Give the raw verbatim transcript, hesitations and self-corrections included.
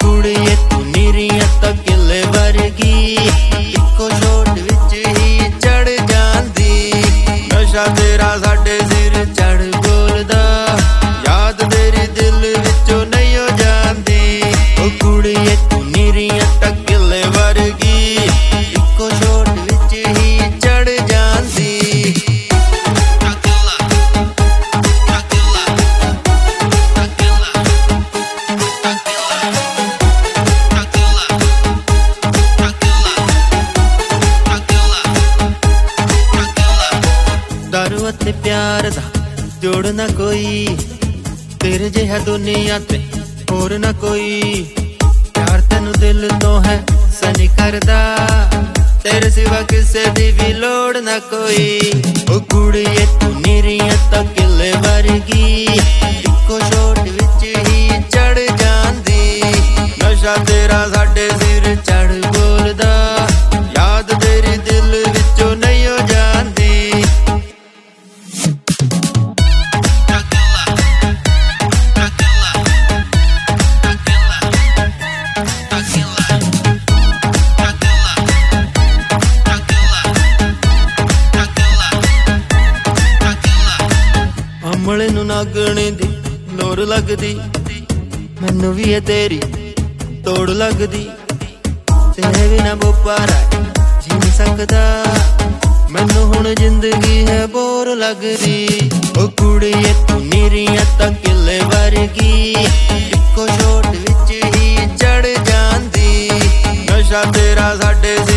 कुड़िए तू नीरियां तां किले वर्गी इक्को शॉट विच ही चढ़ जांदी नशा तेरा साडे सिर चढ़ बोलदा याद तेरी दिल विचों नहीं हो जांदी ओ कुड़िए तू नीरियां तां किले वर्गी इक्को शॉट विच ही चढ़ जांदी दारू ते प्यार दा जोड़ ना कोई तेरे जिहा दुनिया ते होर ना कोई प्यार तेनू दिल तो है सनी करदा तेरे सिवा किसे दी भी लोड़ ना कोई ओ कुड़िए तू नीरियां तां किले वर्गी इक्को शॉट विच ही चढ़ जांदी नशा तेरा साडे सिर चढ़ बोलदा याद तेरी दिल विचों नहीं हो जांदी अमले नू नागणे दी लोर लगदी मैनू भी है तेरी तोड़ लगदी तेरे बिना बोपारा जी नहीं सकदा मैनू हुण जिंदगी है बोर लगदी ओ कुड़िए तू नीरियां तां किले वर्गी इक्को शॉट विच ही चढ़ जांदी नशा तेरा साडे